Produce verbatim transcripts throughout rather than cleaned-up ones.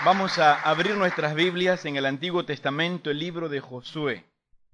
Vamos a abrir nuestras Biblias en el Antiguo Testamento, el libro de Josué.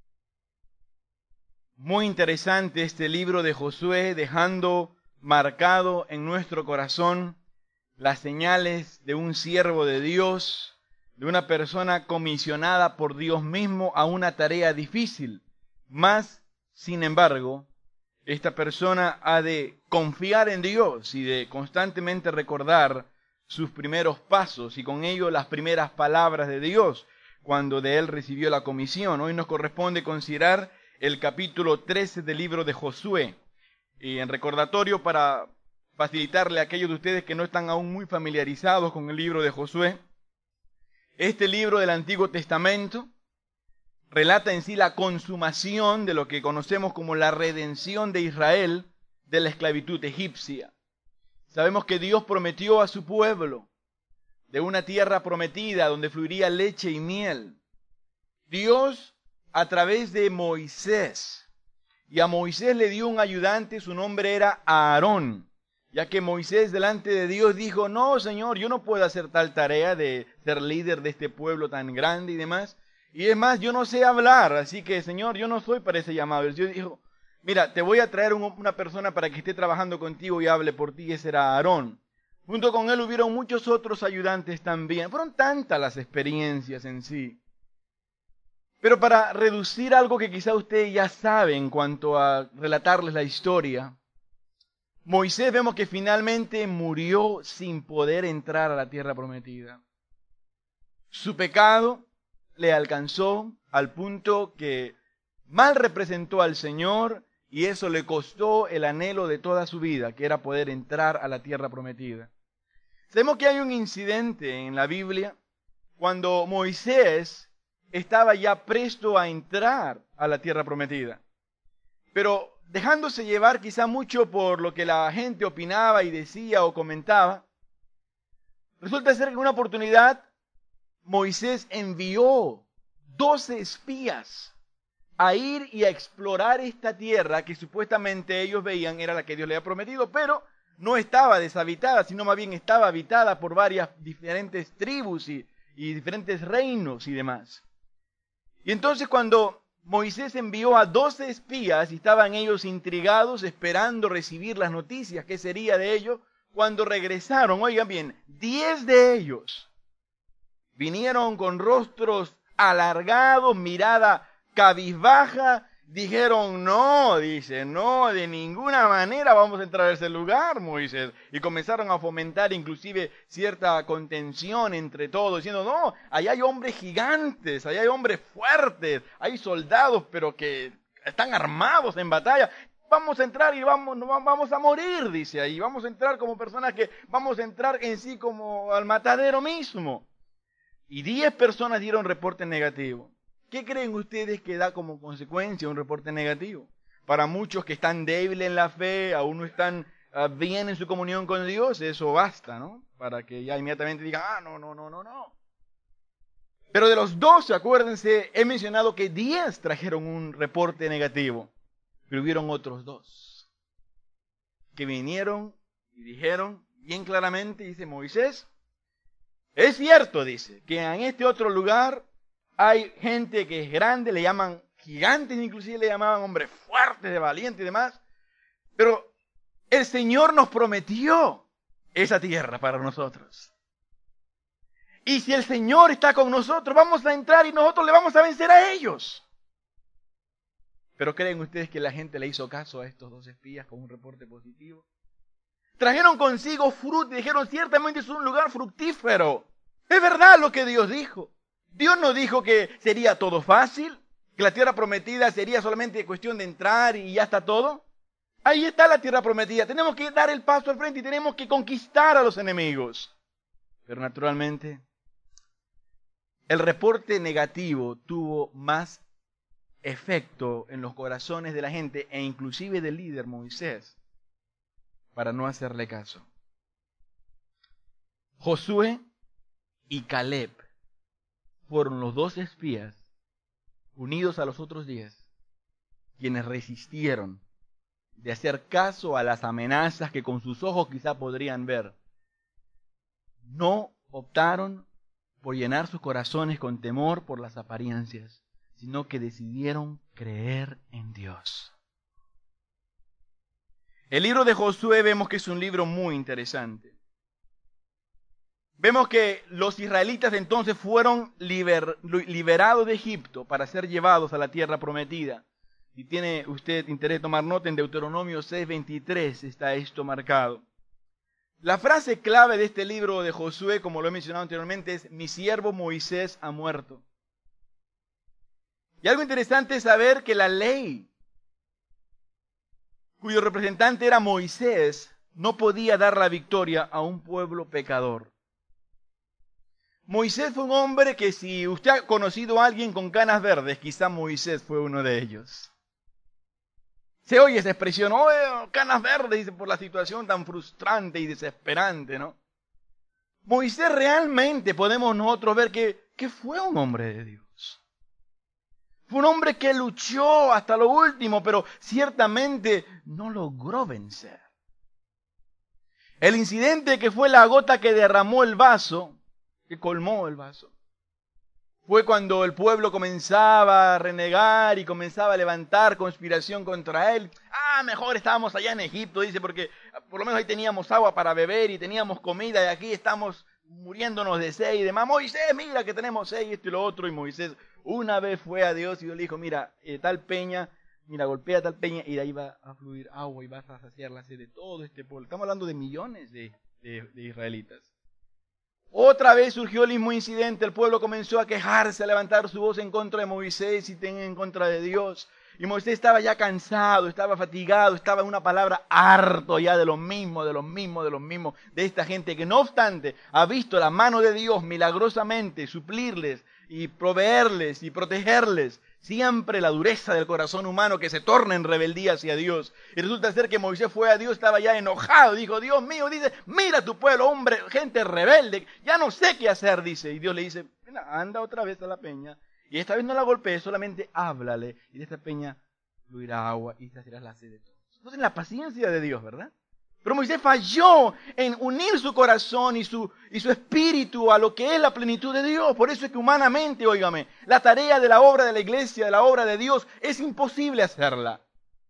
Muy interesante este libro de Josué, dejando marcado en nuestro corazón las señales de un siervo de Dios, de una persona comisionada por Dios mismo a una tarea difícil. Mas, sin embargo, esta persona ha de confiar en Dios y de constantemente recordar sus primeros pasos y con ello las primeras palabras de Dios cuando de él recibió la comisión. Hoy nos corresponde considerar el capítulo trece del libro de Josué. Y en recordatorio, para facilitarle a aquellos de ustedes que no están aún muy familiarizados con el libro de Josué, este libro del Antiguo Testamento relata en sí la consumación de lo que conocemos como la redención de Israel de la esclavitud egipcia. Sabemos que Dios prometió a su pueblo de una tierra prometida donde fluiría leche y miel. Dios, a través de Moisés, y a Moisés le dio un ayudante, su nombre era Aarón, ya que Moisés delante de Dios dijo: no, Señor, yo no puedo hacer tal tarea de ser líder de este pueblo tan grande y demás. Y es más, yo no sé hablar, así que, Señor, yo no soy para ese llamado. Y Dios dijo: mira, te voy a traer un, una persona para que esté trabajando contigo y hable por ti, y ese era Aarón. Junto con él hubieron muchos otros ayudantes también. Fueron tantas las experiencias en sí. Pero para reducir algo que quizá usted ya sabe en cuanto a relatarles la historia, Moisés vemos que finalmente murió sin poder entrar a la tierra prometida. Su pecado le alcanzó al punto que mal representó al Señor y eso le costó el anhelo de toda su vida, que era poder entrar a la tierra prometida. Sabemos que hay un incidente en la Biblia cuando Moisés estaba ya presto a entrar a la tierra prometida, pero dejándose llevar quizá mucho por lo que la gente opinaba y decía o comentaba, resulta ser que en una oportunidad Moisés envió doce espías a ir y a explorar esta tierra que supuestamente ellos veían era la que Dios le había prometido, pero no estaba deshabitada, sino más bien estaba habitada por varias diferentes tribus y, y diferentes reinos y demás. Y entonces cuando Moisés envió a doce espías y estaban ellos intrigados, esperando recibir las noticias, ¿qué sería de ellos? Cuando regresaron, oigan bien, diez de ellos vinieron con rostros alargados, mirada cabizbaja, dijeron: no, dice, no, de ninguna manera vamos a entrar a ese lugar, Moisés. Y comenzaron a fomentar inclusive cierta contención entre todos, diciendo: no, allá hay hombres gigantes, allá hay hombres fuertes, hay soldados, pero que están armados en batalla. Vamos a entrar y vamos, vamos a morir, dice ahí. Vamos a entrar como personas que vamos a entrar en sí como al matadero mismo. Y diez personas dieron reporte negativo. ¿Qué creen ustedes que da como consecuencia un reporte negativo? Para muchos que están débiles en la fe, aún no están uh, bien en su comunión con Dios, eso basta, ¿no? Para que ya inmediatamente digan: ah, no, no, no, no, no. Pero de los doce, acuérdense, he mencionado que diez trajeron un reporte negativo, pero hubieron otros dos que vinieron y dijeron bien claramente, dice Moisés: es cierto, dice, que en este otro lugar hay gente que es grande, le llaman gigantes, inclusive le llamaban hombres fuertes, de valientes y demás. Pero el Señor nos prometió esa tierra para nosotros. Y si el Señor está con nosotros, vamos a entrar y nosotros le vamos a vencer a ellos. Pero ¿creen ustedes que la gente le hizo caso a estos dos espías con un reporte positivo? Trajeron consigo fruto y dijeron: ciertamente es un lugar fructífero. Es verdad lo que Dios dijo. Dios no dijo que sería todo fácil, que la tierra prometida sería solamente cuestión de entrar y ya está todo. Ahí está la tierra prometida. Tenemos que dar el paso al frente y tenemos que conquistar a los enemigos. Pero naturalmente, el reporte negativo tuvo más efecto en los corazones de la gente e inclusive del líder Moisés, para no hacerle caso. Josué y Caleb fueron los dos espías, unidos a los otros diez, quienes resistieron de hacer caso a las amenazas que con sus ojos quizá podrían ver. No optaron por llenar sus corazones con temor por las apariencias, sino que decidieron creer en Dios. El libro de Josué vemos que es un libro muy interesante. Vemos que los israelitas entonces fueron liber, liberados de Egipto para ser llevados a la tierra prometida. Si tiene usted interés de tomar nota, en Deuteronomio seis veintitrés está esto marcado. La frase clave de este libro de Josué, como lo he mencionado anteriormente, es: mi siervo Moisés ha muerto. Y algo interesante es saber que la ley, cuyo representante era Moisés, no podía dar la victoria a un pueblo pecador. Moisés fue un hombre que, si usted ha conocido a alguien con canas verdes, quizá Moisés fue uno de ellos. Se oye esa expresión: oh, canas verdes, dice, por la situación tan frustrante y desesperante, ¿no? Moisés realmente podemos nosotros ver que, que fue un hombre de Dios. Fue un hombre que luchó hasta lo último, pero ciertamente no logró vencer. El incidente que fue la gota que derramó el vaso, que colmó el vaso, fue cuando el pueblo comenzaba a renegar y comenzaba a levantar conspiración contra él. Ah, mejor estábamos allá en Egipto, dice, porque por lo menos ahí teníamos agua para beber y teníamos comida, y aquí estamos muriéndonos de sed y demás. Moisés, mira que tenemos sed y esto y lo otro. Y Moisés una vez fue a Dios y Dios le dijo: mira, eh, tal peña, mira, golpea tal peña y de ahí va a fluir agua y vas a saciar la sed de todo este pueblo. Estamos hablando de millones de, de, de israelitas. Otra vez surgió el mismo incidente, el pueblo comenzó a quejarse, a levantar su voz en contra de Moisés y en contra de Dios. Y Moisés estaba ya cansado, estaba fatigado, estaba en una palabra harto ya de lo mismo, de lo mismo, de lo mismo, de esta gente que no obstante ha visto la mano de Dios milagrosamente suplirles y proveerles y protegerles. Siempre la dureza del corazón humano que se torna en rebeldía hacia Dios. Y resulta ser que Moisés fue a Dios, estaba ya enojado. Dijo: Dios mío, dice, mira tu pueblo, hombre, gente rebelde. Ya no sé qué hacer, dice. Y Dios le dice: anda otra vez a la peña. Y esta vez no la golpees, solamente háblale. Y de esta peña fluirá agua y saciarás la sed de todos. Entonces la paciencia de Dios, ¿verdad? Pero Moisés falló en unir su corazón y su, y su espíritu a lo que es la plenitud de Dios. Por eso es que humanamente, óigame, la tarea de la obra de la iglesia, de la obra de Dios, es imposible hacerla.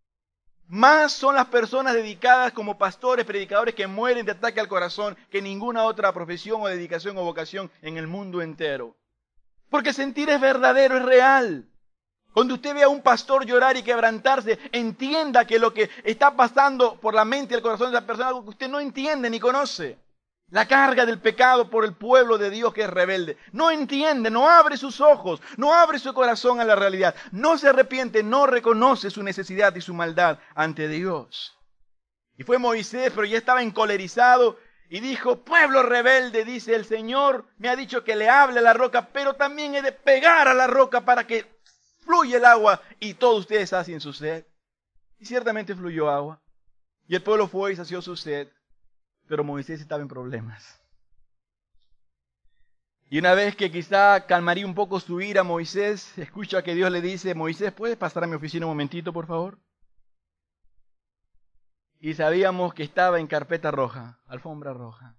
Más son las personas dedicadas como pastores, predicadores, que mueren de ataque al corazón que ninguna otra profesión o dedicación o vocación en el mundo entero. Porque sentir es verdadero, es real. Cuando usted ve a un pastor llorar y quebrantarse, entienda que lo que está pasando por la mente y el corazón de esa persona es algo que usted no entiende ni conoce. La carga del pecado por el pueblo de Dios que es rebelde. No entiende, no abre sus ojos, no abre su corazón a la realidad. No se arrepiente, no reconoce su necesidad y su maldad ante Dios. Y fue Moisés, pero ya estaba encolerizado y dijo: pueblo rebelde, dice el Señor, me ha dicho que le hable a la roca, pero también he de pegar a la roca para que fluye el agua y todos ustedes sacien su sed. Y ciertamente fluyó agua. Y el pueblo fue y sació su sed. Pero Moisés estaba en problemas. Y una vez que quizá calmaría un poco su ira, Moisés escucha que Dios le dice: Moisés, ¿puedes pasar a mi oficina un momentito, por favor? Y sabíamos que estaba en carpeta roja, alfombra roja.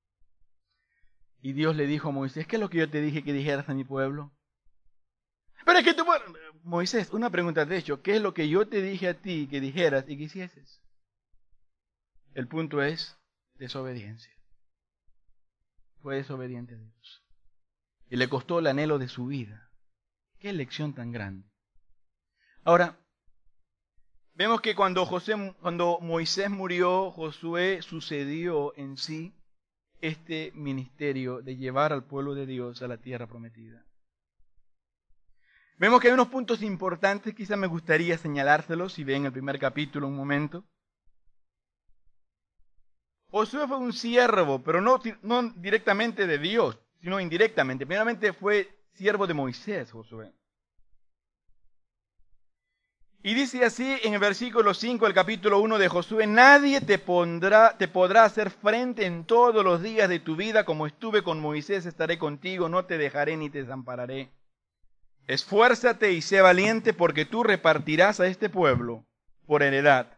Y Dios le dijo a Moisés: ¿qué es lo que yo te dije que dijeras a mi pueblo? Pero es que tú, Moisés, una pregunta de hecho, ¿qué es lo que yo te dije a ti que dijeras y que hicieses? El punto es desobediencia. Fue desobediente a Dios. Y le costó el anhelo de su vida. Qué lección tan grande. Ahora, vemos que cuando, José, cuando Moisés murió, Josué sucedió en sí este ministerio de llevar al pueblo de Dios a la tierra prometida. Vemos que hay unos puntos importantes, quizás me gustaría señalárselos si ven el primer capítulo un momento. Josué fue un siervo, pero no, no directamente de Dios, sino indirectamente. Primeramente fue siervo de Moisés, Josué. Y dice así en el versículo cinco del capítulo uno de Josué: nadie te, pondrá, te podrá hacer frente en todos los días de tu vida, como estuve con Moisés, estaré contigo, no te dejaré ni te desampararé. Esfuérzate y sé valiente, porque tú repartirás a este pueblo por heredad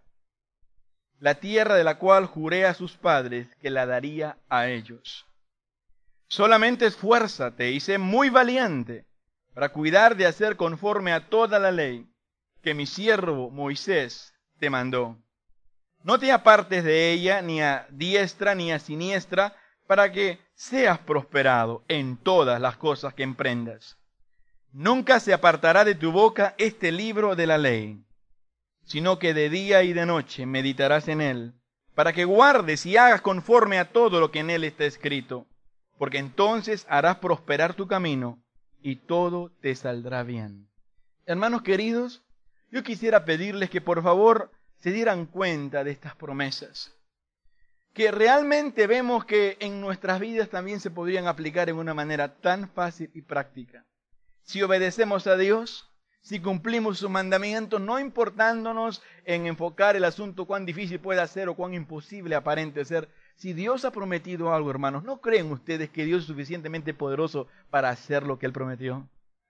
la tierra de la cual juré a sus padres que la daría a ellos. Solamente esfuérzate y sé muy valiente para cuidar de hacer conforme a toda la ley que mi siervo Moisés te mandó. No te apartes de ella ni a diestra ni a siniestra, para que seas prosperado en todas las cosas que emprendas. Nunca se apartará de tu boca este libro de la ley, sino que de día y de noche meditarás en él, para que guardes y hagas conforme a todo lo que en él está escrito, porque entonces harás prosperar tu camino y todo te saldrá bien. Hermanos queridos, yo quisiera pedirles que por favor se dieran cuenta de estas promesas, que realmente vemos que en nuestras vidas también se podrían aplicar en una manera tan fácil y práctica. Si obedecemos a Dios, si cumplimos sus mandamientos, no importándonos en enfocar el asunto cuán difícil pueda ser o cuán imposible aparente ser, si Dios ha prometido algo, hermanos, ¿no creen ustedes que Dios es suficientemente poderoso para hacer lo que Él prometió?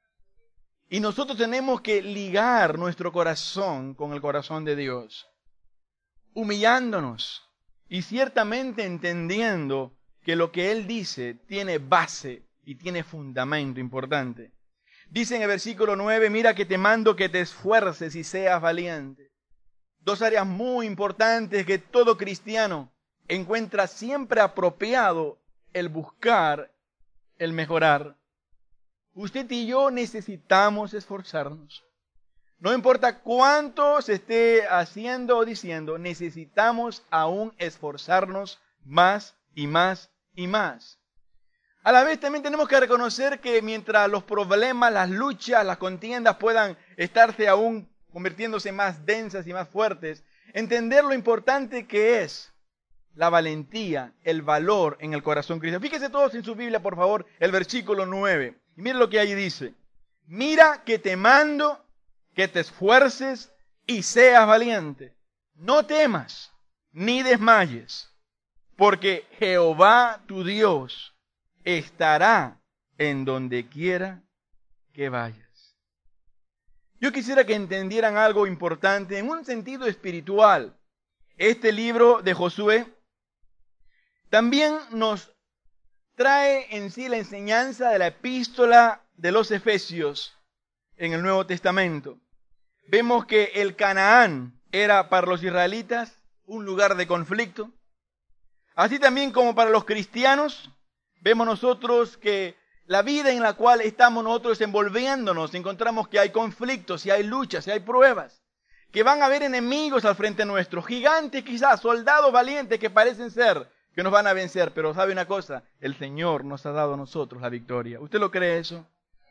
Y nosotros tenemos que ligar nuestro corazón con el corazón de Dios, humillándonos y ciertamente entendiendo que lo que Él dice tiene base y tiene fundamento importante. Dice en el versículo nueve, mira que te mando que te esfuerces y seas valiente. Dos áreas muy importantes que todo cristiano encuentra siempre apropiado el buscar, el mejorar. Usted y yo necesitamos esforzarnos. No importa cuánto se esté haciendo o diciendo, necesitamos aún esforzarnos más y más y más. A la vez también tenemos que reconocer que mientras los problemas, las luchas, las contiendas puedan estarse aún convirtiéndose más densas y más fuertes, entender lo importante que es la valentía, el valor en el corazón cristiano. Fíjese todos en su Biblia, por favor, el versículo nueve. Y mire lo que ahí dice. Mira que te mando que te esfuerces y seas valiente. No temas ni desmayes, porque Jehová tu Dios estará en donde quiera que vayas. Yo quisiera que entendieran algo importante en un sentido espiritual. Este libro de Josué también nos trae en sí la enseñanza de la epístola de los Efesios en el Nuevo Testamento. Vemos que el Canaán era para los israelitas un lugar de conflicto. Así también como para los cristianos, vemos nosotros que la vida en la cual estamos nosotros envolviéndonos, encontramos que hay conflictos, y hay luchas, y hay pruebas, que van a haber enemigos al frente nuestro, gigantes quizás, soldados valientes que parecen ser, que nos van a vencer, pero ¿sabe una cosa? El Señor nos ha dado a nosotros la victoria. ¿Usted lo cree eso?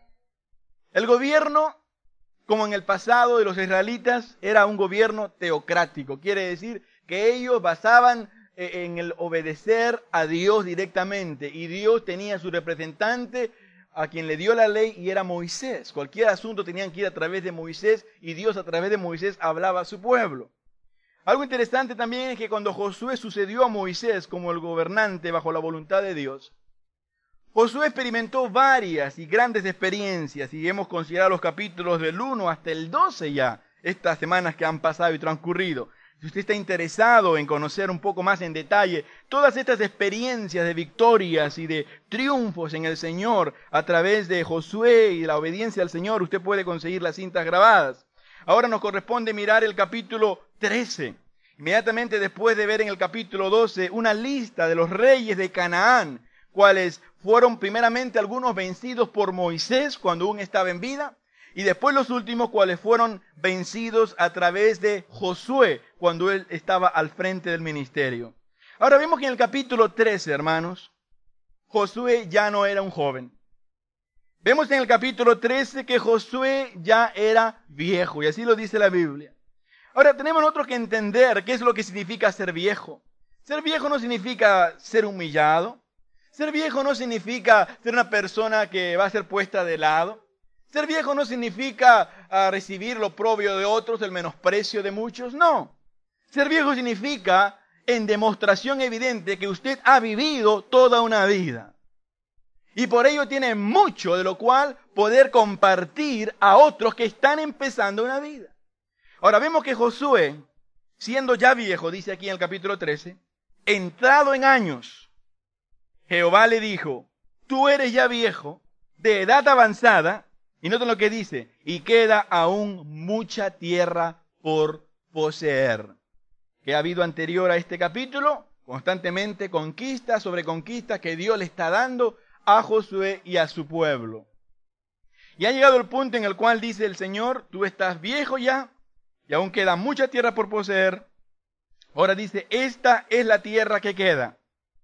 El gobierno, como en el pasado de los israelitas, era un gobierno teocrático. Quiere decir que ellos basaban en el obedecer a Dios directamente. Y Dios tenía su representante a quien le dio la ley y era Moisés. Cualquier asunto tenían que ir a través de Moisés y Dios a través de Moisés hablaba a su pueblo. Algo interesante también es que cuando Josué sucedió a Moisés como el gobernante bajo la voluntad de Dios, Josué experimentó varias y grandes experiencias, y hemos considerado los capítulos del uno hasta el doce ya, estas semanas que han pasado y transcurrido. Si usted está interesado en conocer un poco más en detalle todas estas experiencias de victorias y de triunfos en el Señor a través de Josué y la obediencia al Señor, usted puede conseguir las cintas grabadas. Ahora nos corresponde mirar el capítulo trece. Inmediatamente después de ver en el capítulo doce una lista de los reyes de Canaán, cuales fueron primeramente algunos vencidos por Moisés cuando aún estaba en vida, y después los últimos cuales fueron vencidos a través de Josué cuando él estaba al frente del ministerio. Ahora vemos que en el capítulo trece, hermanos, Josué ya no era un joven. Vemos en el capítulo trece que Josué ya era viejo, y así lo dice la Biblia. Ahora tenemos nosotros que entender qué es lo que significa ser viejo. Ser viejo no significa ser humillado. Ser viejo no significa ser una persona que va a ser puesta de lado. Ser viejo no significa uh, recibir lo oprobio de otros, el menosprecio de muchos. No. Ser viejo significa, en demostración evidente, que usted ha vivido toda una vida. Y por ello tiene mucho de lo cual poder compartir a otros que están empezando una vida. Ahora vemos que Josué, siendo ya viejo, dice aquí en el capítulo trece, entrado en años, Jehová le dijo, tú eres ya viejo, de edad avanzada, y noten lo que dice, y queda aún mucha tierra por poseer. ¿Qué ha habido anterior a este capítulo? Constantemente conquistas sobre conquistas que Dios le está dando a Josué y a su pueblo. Y ha llegado el punto en el cual dice el Señor, tú estás viejo ya, y aún queda mucha tierra por poseer. Ahora dice, esta es la tierra que queda.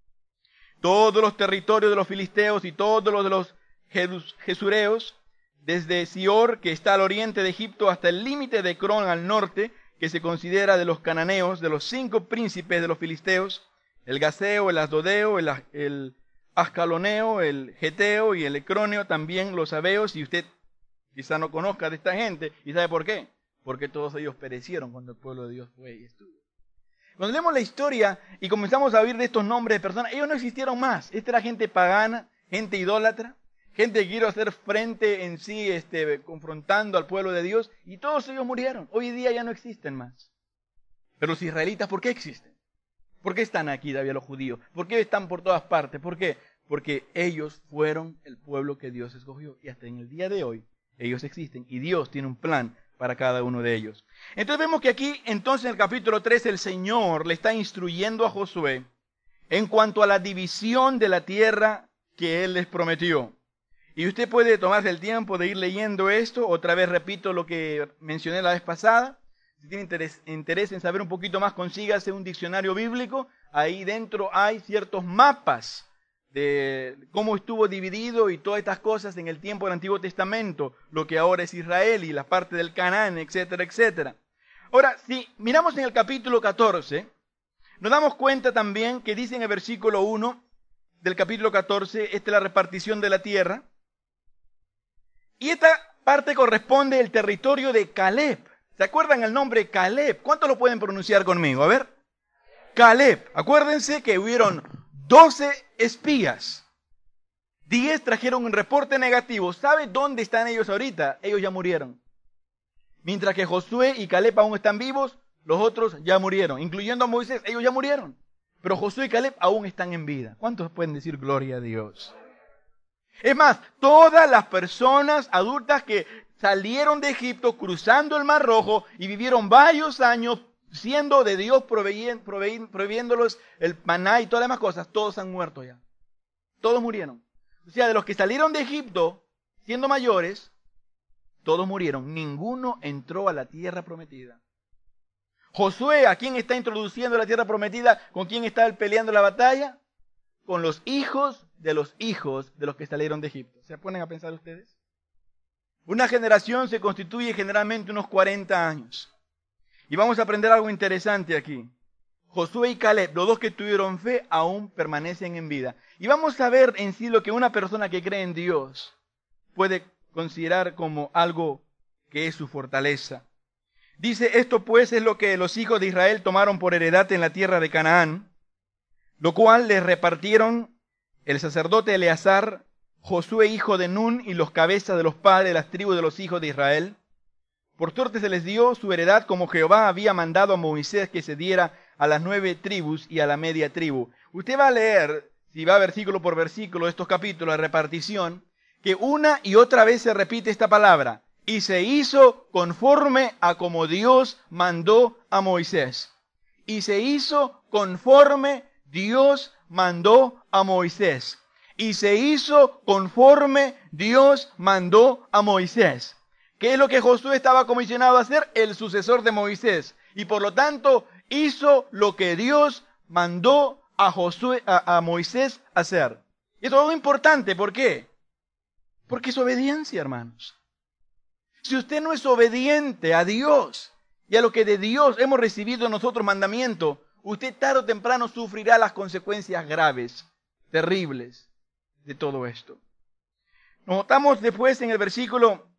Todos los territorios de los filisteos y todos los de los jesureos, desde Sior, que está al oriente de Egipto, hasta el límite de Ecrón al norte, que se considera de los cananeos, de los cinco príncipes de los filisteos, el gaseo, el asdodeo, el, el ascaloneo, el geteo y el ecroneo, también los sabeos, y usted quizá no conozca de esta gente, ¿y sabe por qué? Porque todos ellos perecieron cuando el pueblo de Dios fue y estuvo. Cuando leemos la historia y comenzamos a oír de estos nombres de personas, ellos no existieron más. Esta era gente pagana, gente idólatra, gente que quiere hacer frente en sí, este, confrontando al pueblo de Dios, y todos ellos murieron. Hoy día ya no existen más. Pero los israelitas, ¿por qué existen? ¿Por qué están aquí todavía los judíos? ¿Por qué están por todas partes? ¿Por qué? Porque ellos fueron el pueblo que Dios escogió. Y hasta en el día de hoy, ellos existen. Y Dios tiene un plan para cada uno de ellos. Entonces vemos que aquí, entonces en el capítulo tres, el Señor le está instruyendo a Josué en cuanto a la división de la tierra que Él les prometió. Y usted puede tomarse el tiempo de ir leyendo esto. Otra vez repito lo que mencioné la vez pasada. Si tiene interés, interés en saber un poquito más, consígase un diccionario bíblico. Ahí dentro hay ciertos mapas de cómo estuvo dividido y todas estas cosas en el tiempo del Antiguo Testamento, lo que ahora es Israel y la parte del Canaán, etcétera, etcétera. Ahora, si miramos en el capítulo catorce, nos damos cuenta también que dice en el versículo uno del capítulo catorce, esta es la repartición de la tierra, y esta parte corresponde al territorio de Caleb. ¿Se acuerdan el nombre Caleb? ¿Cuántos lo pueden pronunciar conmigo? A ver. Caleb. Acuérdense que hubieron doce espías. diez trajeron un reporte negativo. ¿Sabe dónde están ellos ahorita? Ellos ya murieron. Mientras que Josué y Caleb aún están vivos, los otros ya murieron. Incluyendo a Moisés, ellos ya murieron. Pero Josué y Caleb aún están en vida. ¿Cuántos pueden decir gloria a Dios? Es más, todas las personas adultas que salieron de Egipto cruzando el Mar Rojo y vivieron varios años siendo de Dios proveyéndolos el maná y todas las demás cosas, todos han muerto ya. Todos murieron. O sea, de los que salieron de Egipto siendo mayores, todos murieron. Ninguno entró a la tierra prometida. Josué, ¿a quién está introduciendo la tierra prometida? ¿Con quién está peleando la batalla? Con los hijos de los hijos de los que salieron de Egipto. ¿Se ponen a pensar ustedes? Una generación se constituye generalmente unos cuarenta años. Y vamos a aprender algo interesante aquí. Josué y Caleb, los dos que tuvieron fe, aún permanecen en vida. Y vamos a ver en sí lo que una persona que cree en Dios puede considerar como algo que es su fortaleza. Dice, esto pues es lo que los hijos de Israel tomaron por heredad en la tierra de Canaán, lo cual les repartieron el sacerdote Eleazar, Josué hijo de Nun y los cabezas de los padres de las tribus de los hijos de Israel. Por suerte se les dio su heredad como Jehová había mandado a Moisés que se diera a las nueve tribus y a la media tribu. Usted va a leer, si va versículo por versículo, estos capítulos de repartición, que una y otra vez se repite esta palabra. Y se hizo conforme a como Dios mandó a Moisés. Y se hizo conforme Dios mandó a Moisés. Y se hizo conforme Dios mandó a Moisés. ¿Qué es lo que Josué estaba comisionado a hacer? El sucesor de Moisés. Y por lo tanto, hizo lo que Dios mandó a, Josué, a, a Moisés hacer. Y esto es algo importante. ¿Por qué? Porque es obediencia, hermanos. Si usted no es obediente a Dios y a lo que de Dios hemos recibido nosotros mandamiento, usted tarde o temprano sufrirá las consecuencias graves, terribles de todo esto. Notamos después en el versículo,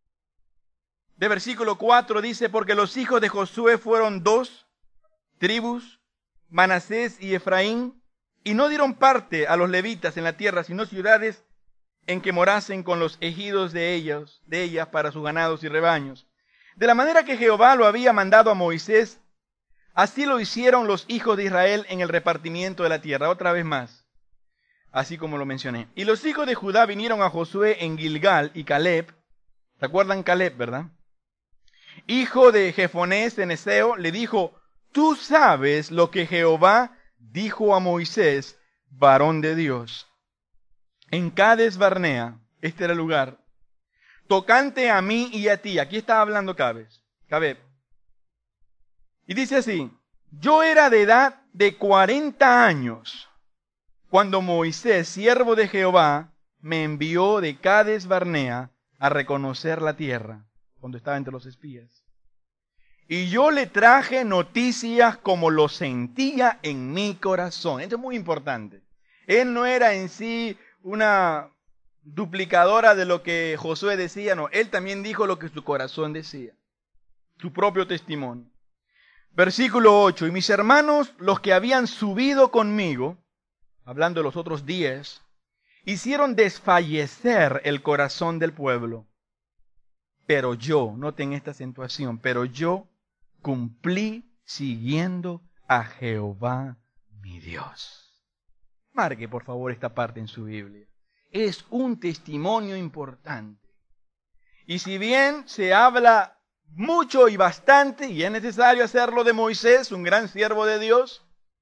de versículo cuatro, dice, porque los hijos de Josué fueron dos tribus, Manasés y Efraín, y no dieron parte a los levitas en la tierra, sino ciudades en que morasen con los ejidos de ellos, de ellas para sus ganados y rebaños. De la manera que Jehová lo había mandado a Moisés, así lo hicieron los hijos de Israel en el repartimiento de la tierra. Otra vez más. así como lo mencioné. Y los hijos de Judá vinieron a Josué en Gilgal y Caleb, ¿se acuerdan Caleb, verdad? Hijo de Jefonés ceneseo, le dijo, tú sabes lo que Jehová dijo a Moisés, varón de Dios. En Cades Barnea, este era el lugar, tocante a mí y a ti. Aquí está hablando Cabes, Caleb. Y dice así, yo era de edad de cuarenta años, cuando Moisés, siervo de Jehová, me envió de Cades Barnea a reconocer la tierra, cuando estaba entre los espías. Y yo le traje noticias como lo sentía en mi corazón. Esto es muy importante. Él no era en sí una duplicadora de lo que Josué decía, no. Él también dijo lo que su corazón decía. Su propio testimonio. Versículo ocho. Y mis hermanos, los que habían subido conmigo, hablando de los otros diez, hicieron desfallecer el corazón del pueblo. Pero yo, noten esta acentuación, pero yo cumplí siguiendo a Jehová mi Dios. Marque por favor esta parte en su Biblia. Es un testimonio importante. Y si bien se habla mucho y bastante, y es necesario hacerlo de Moisés, un gran siervo de Dios,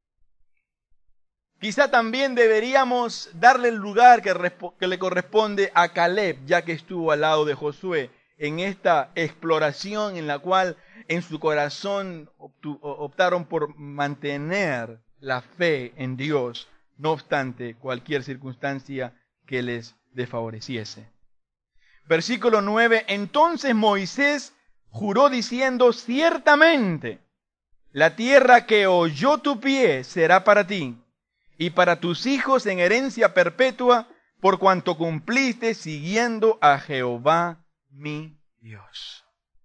quizá también deberíamos darle el lugar que, que le corresponde a Caleb, ya que estuvo al lado de Josué en esta exploración en la cual en su corazón optaron por mantener la fe en Dios, no obstante cualquier circunstancia que les desfavoreciese. Versículo nueve, entonces Moisés juró diciendo, ciertamente, la tierra que oyó tu pie será para ti, y para tus hijos en herencia perpetua, por cuanto cumpliste siguiendo a Jehová mi Dios.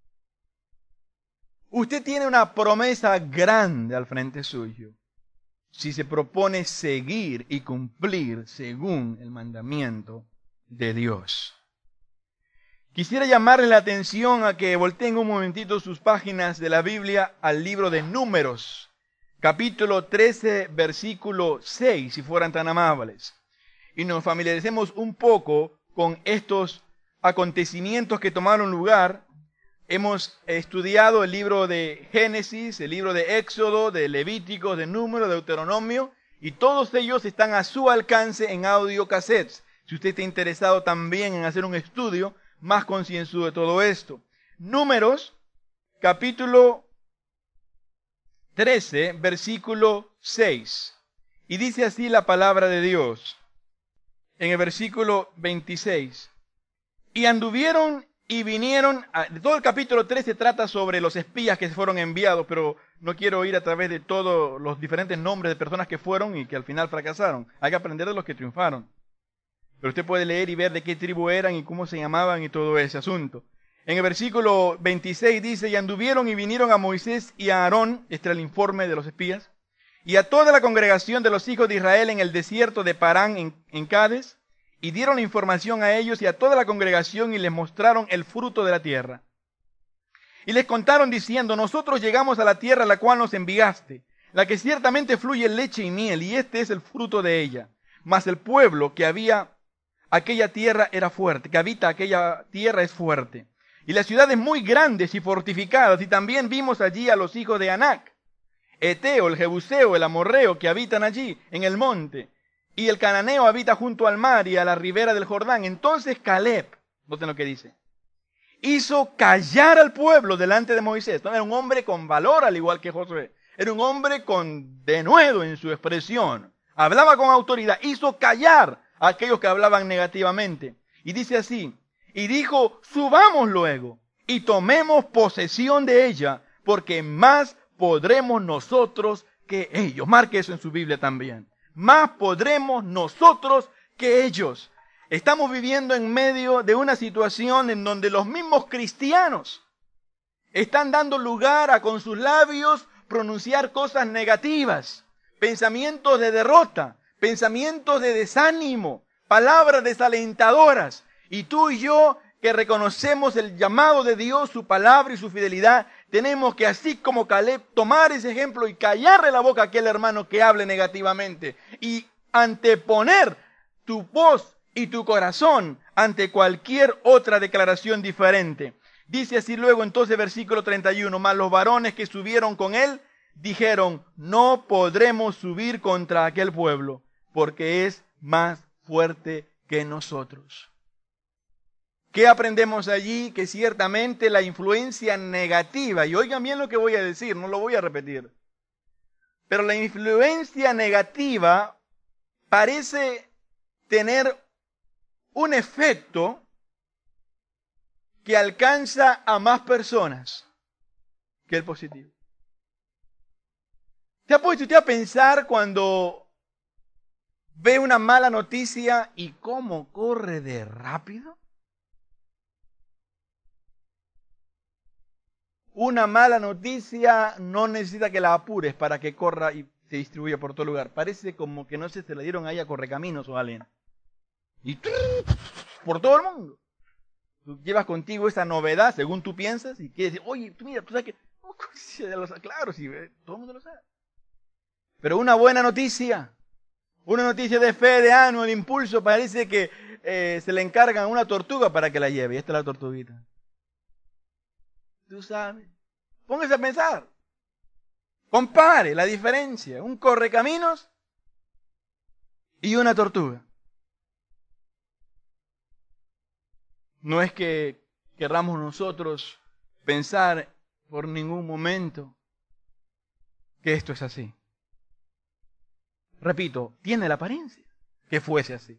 Usted tiene una promesa grande al frente suyo, si se propone seguir y cumplir según el mandamiento de Dios. Quisiera llamarle la atención a que volteen un momentito sus páginas de la Biblia al libro de Números, capítulo trece, versículo seis, si fueran tan amables, y nos familiaricemos un poco con estos acontecimientos que tomaron lugar. Hemos estudiado el libro de Génesis, el libro de Éxodo, de Levítico, de Número, de Deuteronomio, y todos ellos están a su alcance en audio cassettes. Si usted está interesado también en hacer un estudio más concienzudo de todo esto. Números, capítulo trece, versículo seis. Y dice así la palabra de Dios, en el versículo veintiséis. Y anduvieron y vinieron, a, todo el capítulo trece trata sobre los espías que fueron enviados, pero no quiero ir a través de todos los diferentes nombres de personas que fueron y que al final fracasaron. Hay que aprender de los que triunfaron. Pero usted puede leer y ver de qué tribu eran y cómo se llamaban y todo ese asunto. En el versículo veintiséis dice, y anduvieron y vinieron a Moisés y a Aarón, este era el informe de los espías, y a toda la congregación de los hijos de Israel en el desierto de Parán en, en Cades, y dieron la información a ellos y a toda la congregación y les mostraron el fruto de la tierra. Y les contaron diciendo, nosotros llegamos a la tierra a la cual nos enviaste, la que ciertamente fluye leche y miel, y este es el fruto de ella. Mas el pueblo que había aquella tierra era fuerte, que habita aquella tierra es fuerte. Y las ciudades muy grandes y fortificadas, y también vimos allí a los hijos de Anac, Eteo, el Jebuseo, el Amorreo, que habitan allí en el monte. Y el cananeo habita junto al mar y a la ribera del Jordán. Entonces Caleb, noten lo que dice, hizo callar al pueblo delante de Moisés. No, era un hombre con valor al igual que Josué. Era un hombre con denuedo en su expresión. Hablaba con autoridad. Hizo callar a aquellos que hablaban negativamente. Y dice así, y dijo, subamos luego y tomemos posesión de ella, porque más podremos nosotros que ellos. Marque eso en su Biblia también. Más podremos nosotros que ellos. Estamos viviendo en medio de una situación en donde los mismos cristianos están dando lugar a con sus labios pronunciar cosas negativas, pensamientos de derrota, pensamientos de desánimo, palabras desalentadoras. Y tú y yo, que reconocemos el llamado de Dios, su palabra y su fidelidad, tenemos que, así como Caleb, tomar ese ejemplo y callarle la boca a aquel hermano que hable negativamente y anteponer tu voz y tu corazón ante cualquier otra declaración diferente. Dice así luego entonces versículo treinta y uno, mas los varones que subieron con él dijeron, no podremos subir contra aquel pueblo, porque es más fuerte que nosotros. ¿Qué aprendemos allí? Que ciertamente la influencia negativa, y oigan bien lo que voy a decir, no lo voy a repetir, pero la influencia negativa parece tener un efecto que alcanza a más personas que el positivo. ¿Te ha puesto usted a pensar cuando ve una mala noticia y cómo corre de rápido? Una mala noticia no necesita que la apures para que corra y se distribuya por todo lugar. Parece como que no sé, se la dieron ahí a Correcaminos o a alguien. Y por todo el mundo. Tú llevas contigo esa novedad, según tú piensas, y quieres decir, oye, tú mira, tú sabes que... Claro, sí, todo el mundo lo sabe. Pero una buena noticia, una noticia de fe, de ánimo, de impulso, parece que eh, se le encargan a una tortuga para que la lleve. Y esta es la tortuguita. Tú sabes. Póngase a pensar. Compare la diferencia. Un correcaminos y una tortuga. No es que querramos nosotros pensar por ningún momento que esto es así. Repito, tiene la apariencia que fuese así.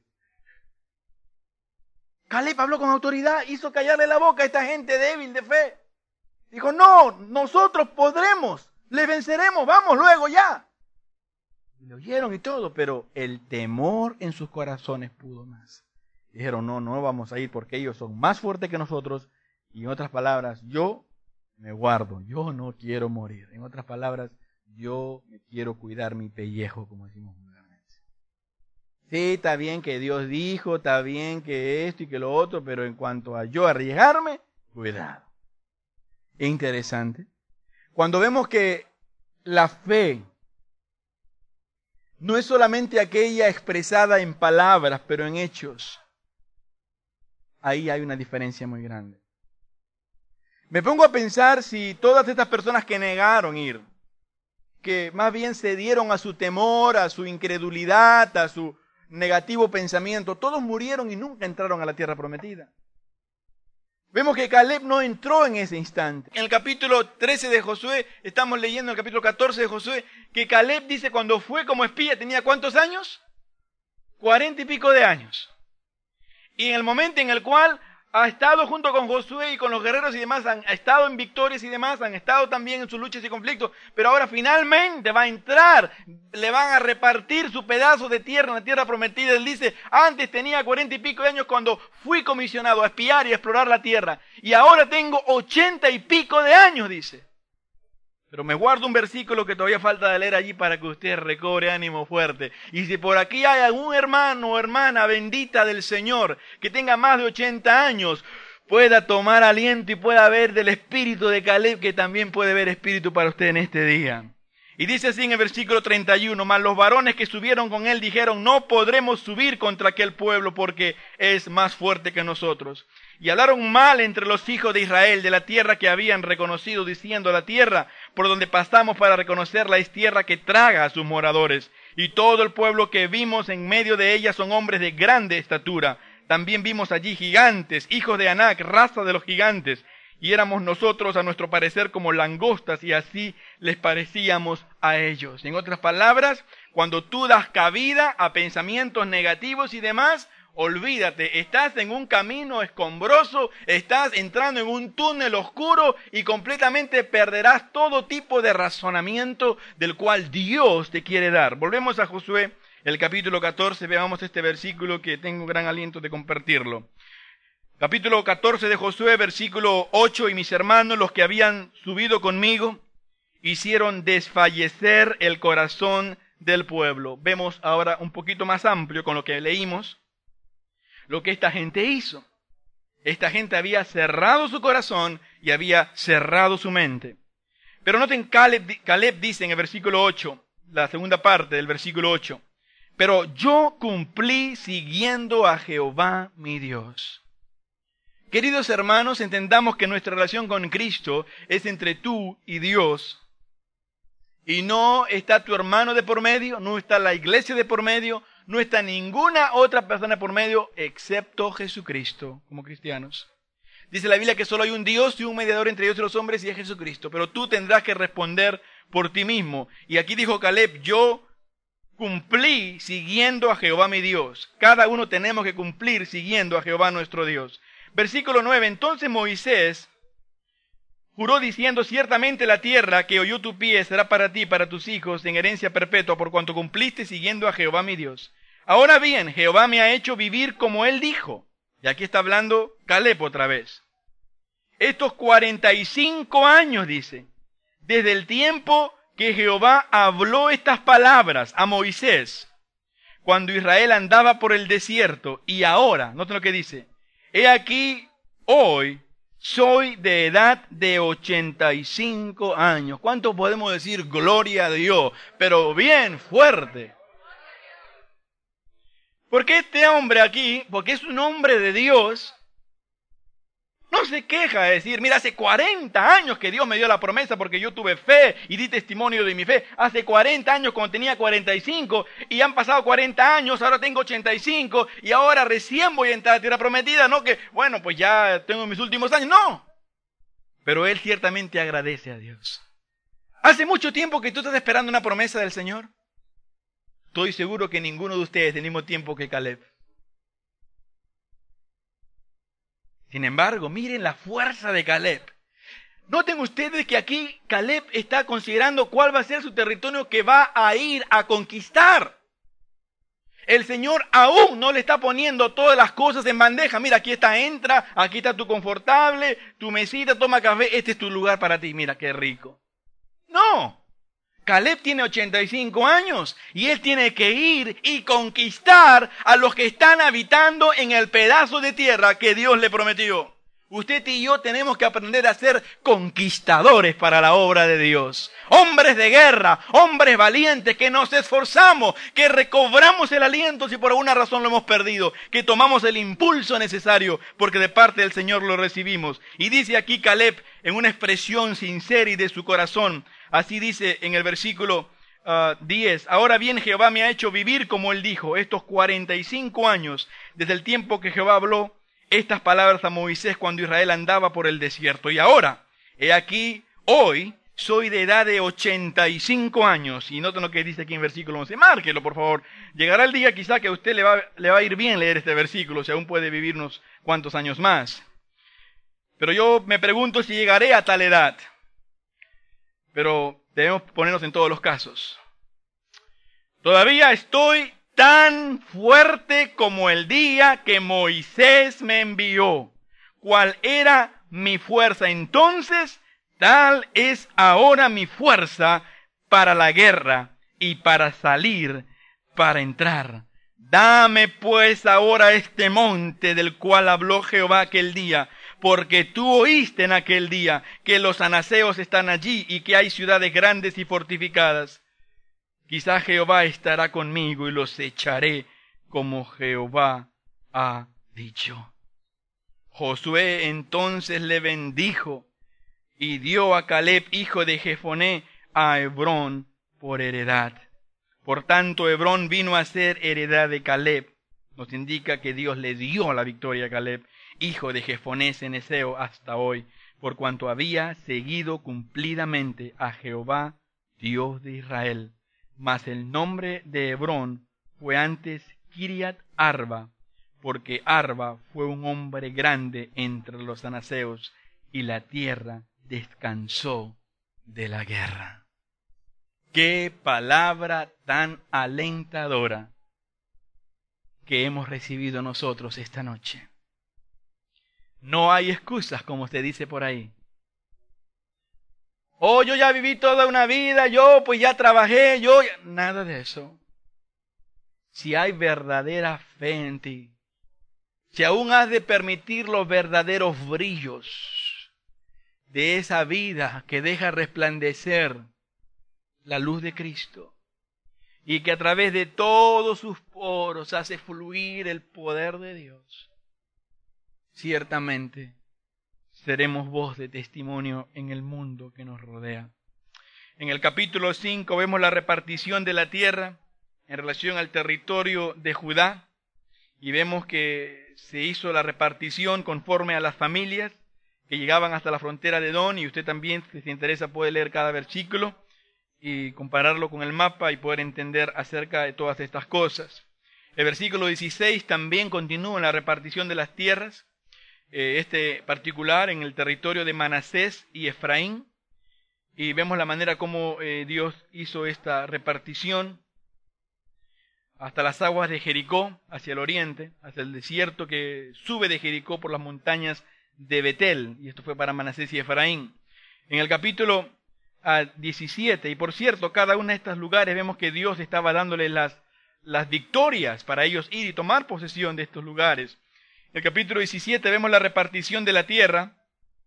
Caleb habló con autoridad, hizo callarle la boca a esta gente débil de fe. Dijo, no, nosotros podremos, le venceremos, vamos luego ya. Y lo oyeron y todo, pero el temor en sus corazones pudo más. Dijeron, no, no vamos a ir porque ellos son más fuertes que nosotros. Y en otras palabras, yo me guardo, yo no quiero morir. En otras palabras, yo me quiero cuidar mi pellejo, como decimos vulgarmente. Sí, está bien que Dios dijo, está bien que esto y que lo otro, pero en cuanto a yo arriesgarme, cuidado. Es interesante. Cuando vemos que la fe no es solamente aquella expresada en palabras, pero en hechos, ahí hay una diferencia muy grande. Me pongo a pensar si todas estas personas que negaron ir, que más bien cedieron a su temor, a su incredulidad, a su negativo pensamiento, todos murieron y nunca entraron a la tierra prometida. Vemos que Caleb no entró en ese instante. En el capítulo trece de Josué, estamos leyendo en el capítulo catorce de Josué, que Caleb dice cuando fue como espía, ¿tenía cuántos años? Cuarenta y pico de años. Y en el momento en el cual ha estado junto con Josué y con los guerreros y demás, han estado en victorias y demás, han estado también en sus luchas y conflictos, pero ahora finalmente va a entrar, le van a repartir su pedazo de tierra en la tierra prometida. Él dice, antes tenía cuarenta y pico de años cuando fui comisionado a espiar y a explorar la tierra, y ahora tengo ochenta y pico de años, dice. Pero me guardo un versículo que todavía falta de leer allí para que usted recobre ánimo fuerte. Y si por aquí hay algún hermano o hermana bendita del Señor que tenga más de ochenta años, pueda tomar aliento y pueda ver del espíritu de Caleb, que también puede ver espíritu para usted en este día. Y dice así en el versículo treinta y uno, mas los varones que subieron con él dijeron, no podremos subir contra aquel pueblo porque es más fuerte que nosotros. Y hablaron mal entre los hijos de Israel de la tierra que habían reconocido, diciendo, la tierra por donde pasamos para reconocerla es tierra que traga a sus moradores. Y todo el pueblo que vimos en medio de ella son hombres de grande estatura. También vimos allí gigantes, hijos de Anac, raza de los gigantes. Y éramos nosotros, a nuestro parecer, como langostas, y así les parecíamos a ellos. En otras palabras, cuando tú das cabida a pensamientos negativos y demás, olvídate, estás en un camino escombroso, estás entrando en un túnel oscuro y completamente perderás todo tipo de razonamiento del cual Dios te quiere dar. Volvemos a Josué, el capítulo catorce, veamos este versículo que tengo gran aliento de compartirlo. Capítulo catorce de Josué, versículo ocho, y mis hermanos, los que habían subido conmigo, hicieron desfallecer el corazón del pueblo. Vemos ahora un poquito más amplio con lo que leímos, lo que esta gente hizo. Esta gente había cerrado su corazón y había cerrado su mente. Pero noten, Caleb, Caleb dice en el versículo ocho, la segunda parte del versículo ocho, pero yo cumplí siguiendo a Jehová mi Dios. Queridos hermanos, entendamos que nuestra relación con Cristo es entre tú y Dios. Y no está tu hermano de por medio, no está la iglesia de por medio, no está ninguna otra persona por medio excepto Jesucristo, como cristianos. Dice la Biblia que solo hay un Dios y un mediador entre Dios y los hombres y es Jesucristo. Pero tú tendrás que responder por ti mismo. Y aquí dijo Caleb, yo cumplí siguiendo a Jehová mi Dios. Cada uno tenemos que cumplir siguiendo a Jehová nuestro Dios. Versículo nueve, entonces Moisés juró diciendo, ciertamente la tierra que oyó tu pie será para ti y para tus hijos en herencia perpetua, por cuanto cumpliste siguiendo a Jehová mi Dios. Ahora bien, Jehová me ha hecho vivir como él dijo. Y aquí está hablando Caleb otra vez. Estos cuarenta y cinco años, dice, desde el tiempo que Jehová habló estas palabras a Moisés, cuando Israel andaba por el desierto, y ahora, noten lo que dice, he aquí, hoy, soy de edad de ochenta y cinco años. ¿Cuánto podemos decir gloria a Dios? Pero bien fuerte. Porque este hombre aquí, porque es un hombre de Dios, no se queja de decir, mira, hace cuarenta años que Dios me dio la promesa porque yo tuve fe y di testimonio de mi fe. Hace cuarenta años cuando tenía cuarenta y cinco y han pasado cuarenta años, ahora tengo ochenta y cinco y ahora recién voy a entrar a la tierra prometida. No que, bueno, pues ya tengo mis últimos años. No. Pero él ciertamente agradece a Dios. Hace mucho tiempo que tú estás esperando una promesa del Señor. Estoy seguro que ninguno de ustedes tiene el mismo tiempo que Caleb. Sin embargo, miren la fuerza de Caleb. Noten ustedes que aquí Caleb está considerando cuál va a ser su territorio que va a ir a conquistar. El Señor aún no le está poniendo todas las cosas en bandeja. Mira, aquí está, entra, aquí está tu confortable, tu mesita, toma café, este es tu lugar para ti. Mira, qué rico. No. Caleb tiene ochenta y cinco años y él tiene que ir y conquistar a los que están habitando en el pedazo de tierra que Dios le prometió. Usted y yo tenemos que aprender a ser conquistadores para la obra de Dios. Hombres de guerra, hombres valientes que nos esforzamos, que recobramos el aliento si por alguna razón lo hemos perdido, que tomamos el impulso necesario porque de parte del Señor lo recibimos. Y dice aquí Caleb en una expresión sincera y de su corazón, así dice en el versículo uh, diez, ahora bien Jehová me ha hecho vivir como él dijo, estos cuarenta y cinco años, desde el tiempo que Jehová habló estas palabras a Moisés cuando Israel andaba por el desierto. Y ahora, he aquí, hoy, soy de edad de ochenta y cinco años. Y noten lo que dice aquí en versículo once. Márquelo, por favor. Llegará el día quizá que a usted le va, le va a ir bien leer este versículo, si aún puede vivir unos cuantos años más. Pero yo me pregunto si llegaré a tal edad. Pero debemos ponernos en todos los casos. Todavía estoy tan fuerte como el día que Moisés me envió. ¿Cuál era mi fuerza entonces? Tal es ahora mi fuerza para la guerra y para salir, para entrar. Dame pues ahora este monte del cual habló Jehová aquel día, porque tú oíste en aquel día que los anaseos están allí y que hay ciudades grandes y fortificadas. Quizá Jehová estará conmigo y los echaré como Jehová ha dicho. Josué entonces le bendijo y dio a Caleb, hijo de Jefoné, a Hebrón por heredad. Por tanto, Hebrón vino a ser heredad de Caleb. Nos indica que Dios le dio la victoria a Caleb, hijo de Jefoné ceneseo, hasta hoy, por cuanto había seguido cumplidamente a Jehová, Dios de Israel. Mas el nombre de Hebrón fue antes Kiriat Arba, porque Arba fue un hombre grande entre los anaseos, y la tierra descansó de la guerra. ¡Qué palabra tan alentadora que hemos recibido nosotros esta noche! No hay excusas, como se dice por ahí. Oh, yo ya viví toda una vida, yo pues ya trabajé, yo... Ya... Nada de eso. Si hay verdadera fe en ti, si aún has de permitir los verdaderos brillos de esa vida que deja resplandecer la luz de Cristo, y que a través de todos sus poros hace fluir el poder de Dios, ciertamente seremos voz de testimonio en el mundo que nos rodea. En el capítulo cinco vemos la repartición de la tierra en relación al territorio de Judá, y vemos que se hizo la repartición conforme a las familias que llegaban hasta la frontera de Edom, y usted también, si se interesa, puede leer cada versículo y compararlo con el mapa y poder entender acerca de todas estas cosas. El versículo dieciséis también continúa en la repartición de las tierras, eh, este particular en el territorio de Manasés y Efraín, y vemos la manera como eh, Dios hizo esta repartición hasta las aguas de Jericó, hacia el oriente, hacia el desierto que sube de Jericó por las montañas de Betel, y esto fue para Manasés y Efraín. En el capítulo diecisiete, y por cierto, cada uno de estos lugares vemos que Dios estaba dándoles las, las victorias para ellos ir y tomar posesión de estos lugares. En el capítulo diecisiete vemos la repartición de la tierra,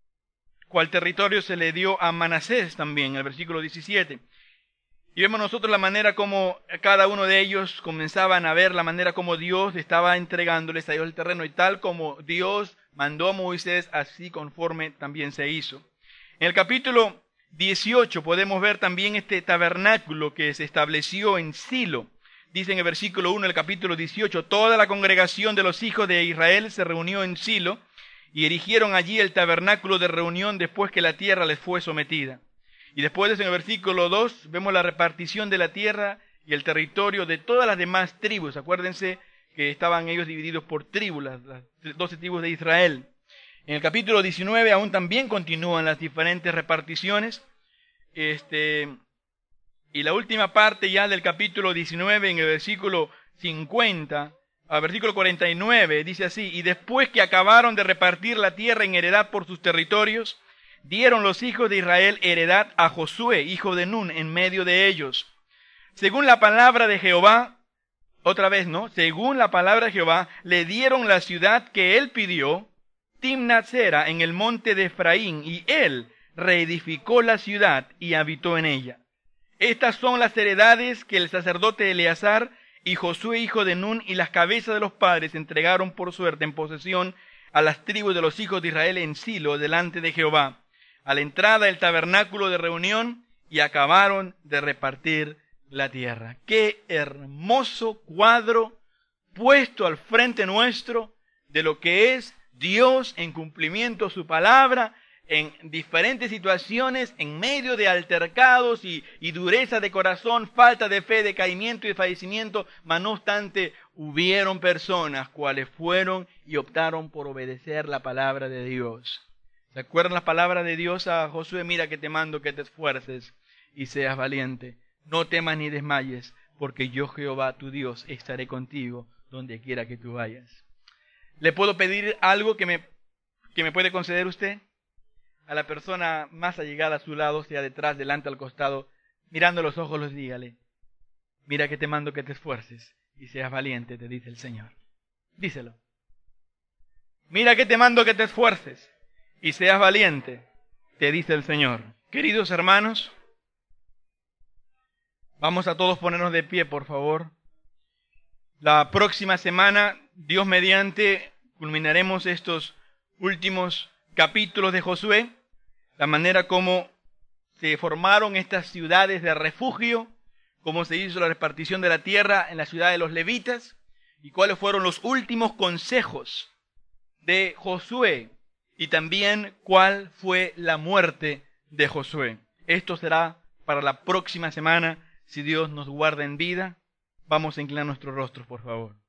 cual territorio se le dio a Manasés también, en el versículo diecisiete. Y vemos nosotros la manera como cada uno de ellos comenzaban a ver la manera como Dios estaba entregándoles a ellos el terreno, y tal como Dios mandó a Moisés, así conforme también se hizo. En el capítulo dieciocho podemos ver también este tabernáculo que se estableció en Silo. Dice en el versículo uno del capítulo dieciocho, toda la congregación de los hijos de Israel se reunió en Silo y erigieron allí el tabernáculo de reunión después que la tierra les fue sometida. Y después en el versículo dos vemos la repartición de la tierra y el territorio de todas las demás tribus. Acuérdense que estaban ellos divididos por tribus, las, las doce tribus de Israel. En el capítulo diecinueve aún también continúan las diferentes reparticiones. Este, y la última parte ya del capítulo diecinueve, en el versículo cincuenta, al versículo cuarenta y nueve, dice así: y después que acabaron de repartir la tierra en heredad por sus territorios, dieron los hijos de Israel heredad a Josué, hijo de Nun, en medio de ellos. Según la palabra de Jehová, otra vez, ¿no? Según la palabra de Jehová, le dieron la ciudad que él pidió, Timnat-Sera, en el monte de Efraín, y él reedificó la ciudad y habitó en ella. Estas son las heredades que el sacerdote Eleazar y Josué, hijo de Nun, y las cabezas de los padres entregaron por suerte en posesión a las tribus de los hijos de Israel en Silo, delante de Jehová, a la entrada del tabernáculo de reunión, y acabaron de repartir la tierra. ¡Qué hermoso cuadro puesto al frente nuestro de lo que es Dios en cumplimiento de su palabra, en diferentes situaciones, en medio de altercados y, y dureza de corazón, falta de fe, decaimiento y fallecimiento, mas no obstante, hubieron personas cuales fueron y optaron por obedecer la palabra de Dios. ¿Se acuerdan las palabras de Dios a Josué? Mira que te mando que te esfuerces y seas valiente. No temas ni desmayes, porque yo, Jehová, tu Dios, estaré contigo donde quiera que tú vayas. ¿Le puedo pedir algo que me, que me puede conceder usted? A la persona más allegada a su lado, sea detrás, delante, al costado, mirando los ojos, los dígale: mira que te mando que te esfuerces y seas valiente, te dice el Señor. Díselo. Mira que te mando que te esfuerces y seas valiente, te dice el Señor. Queridos hermanos, vamos a todos ponernos de pie, por favor. La próxima semana, Dios mediante, culminaremos estos últimos capítulos de Josué, la manera como se formaron estas ciudades de refugio, cómo se hizo la repartición de la tierra en la ciudad de los levitas, y cuáles fueron los últimos consejos de Josué, y también cuál fue la muerte de Josué. Esto será para la próxima semana, si Dios nos guarda en vida. Vamos a inclinar nuestros rostros, por favor.